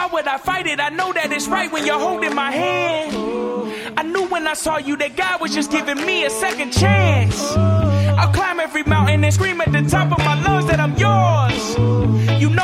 why would I fight it? I know that it's right when you're holding my hand. I knew when I saw you that God was just giving me a second chance. I'll climb every mountain and scream at the top of my lungs that I'm yours. You